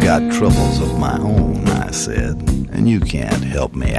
got troubles of my own, I said, and you can't help me